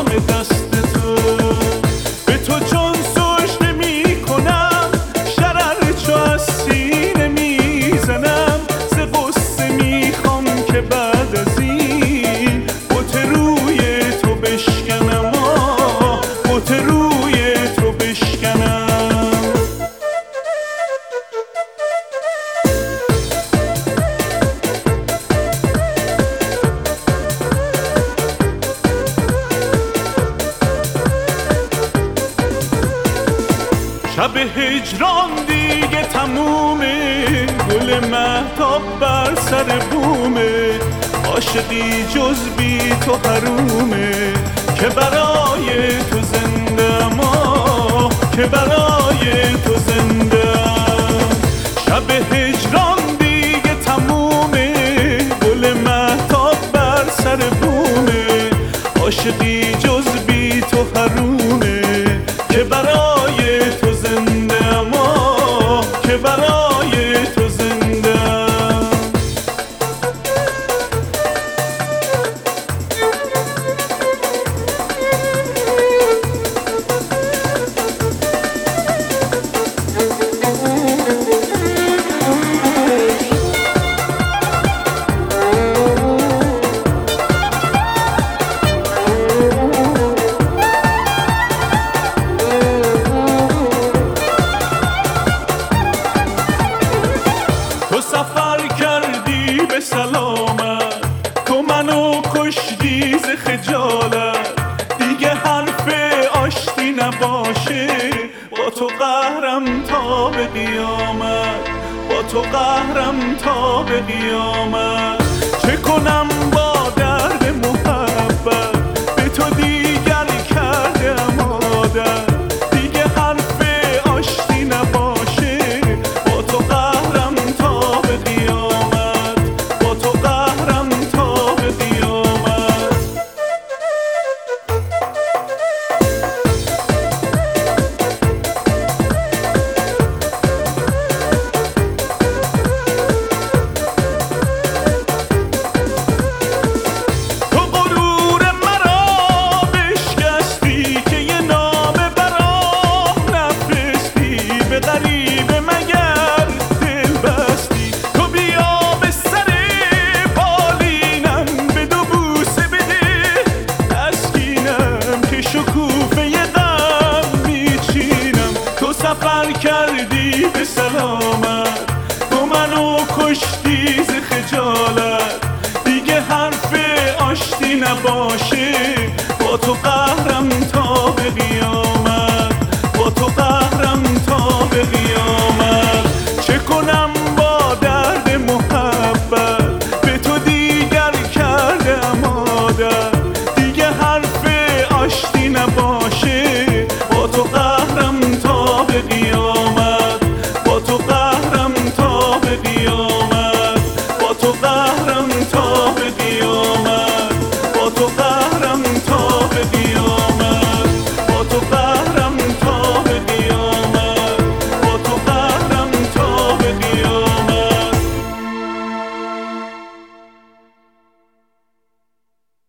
دست تو. به تو چون سجده می کنم، شرر چو از سینه می زنم. ز غصه می خوام که بعد از این بت روی تو بشکنم، بت روی تو بشکنم. شب هجران دیگه تمومه، گل مهتاب بر سر بومه. عاشقی جز بی تو حرومه، که برای تو زنده‌ام، که برای تو زنده‌ام. شب هجران دیگه تمومه، گل مهتاب بر سر بومه. عاشقی جز بی تو حرومه، که برای تو زنده‌ام، که برای تو زنده‌ام. تو سفر کردی به سلامت، تو منو کشتی ز خجالت. دیگه حرف آشتی نباشه، با تو قهرم تا به قیامت، با تو قهرم تا به قیامت. چه کنم با درد محبت، به تو دیگر کردم عادت. دیگه حرف آشتی نباشه، با تو قهرم تا به قیامت، با تو قهرم تا به قیامت. تو غرور مرا بشکستی، که یه نامه برام نفرستی. به غریبه مگر دل بستی، تو بیا به سر بالینم. به دو بوسه بده تسکینم، که شکوفه غم میچینم. تو سفر کردی به سلامت، تو منو کشتی ز خجالت. دیگه حرف آشتی نباشه،